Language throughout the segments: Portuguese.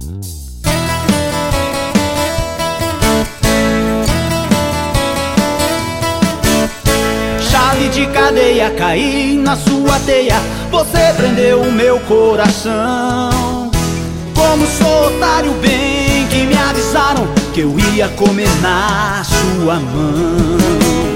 Chave de cadeia, caí na sua teia. Você prendeu o meu coração. Como sou otário, bem que me avisaram que eu ia comer na sua mão.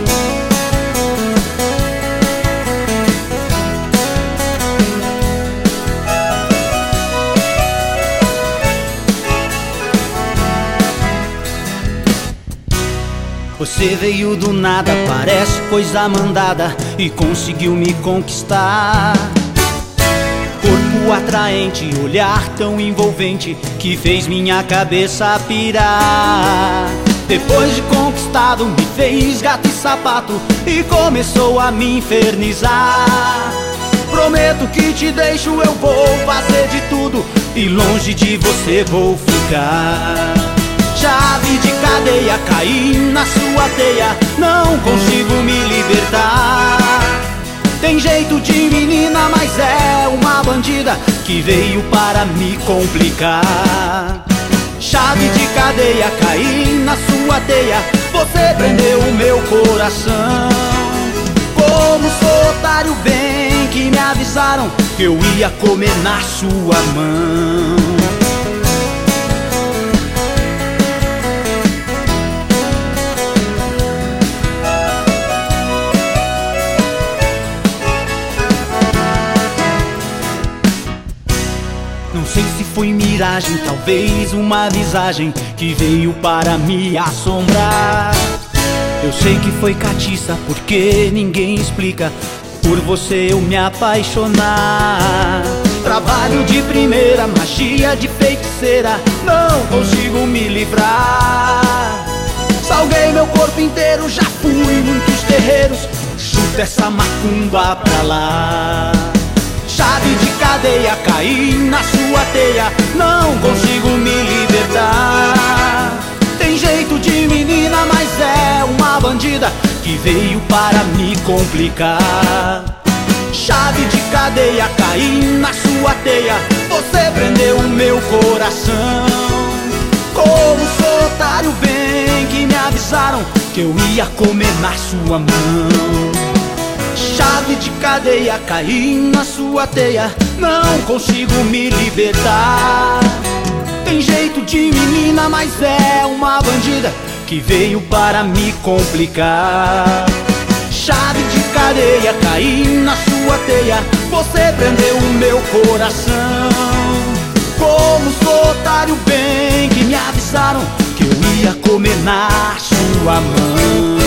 Você veio do nada, parece coisa mandada, e conseguiu me conquistar. Corpo atraente, olhar tão envolvente, que fez minha cabeça pirar. Depois de conquistado, me fez gato e sapato, e começou a me infernizar. Prometo que te deixo, eu vou fazer de tudo, e longe de você vou ficar. Chave de cadeia, caí na sua teia, não consigo me libertar. Tem jeito de menina, mas é uma bandida que veio para me complicar. Chave de cadeia, caí na sua teia, você prendeu o meu coração. Como sou otário, bem que me avisaram que eu ia comer na sua mão. Não sei se foi miragem, talvez uma visagem que veio para me assombrar. Eu sei que foi catiça, porque ninguém explica por você eu me apaixonar. Trabalho de primeira, magia de feiticeira, não consigo me livrar. Salguei meu corpo inteiro, já fui em muitos terreiros, chuta essa macumba pra lá. Chave de cadeia, caí na sua teia, não consigo me libertar. Tem jeito de menina, mas é uma bandida que veio para me complicar. Chave de cadeia, caí na sua teia, você prendeu o meu coração. Como sou otário, bem que me avisaram que eu ia comer na sua mão. Chave de cadeia, caí na sua teia, não consigo me libertar. Tem jeito de menina, mas é uma bandida que veio para me complicar. Chave de cadeia, caí na sua teia, você prendeu o meu coração. Como sou otário, bem que me avisaram que eu ia comer na sua mão.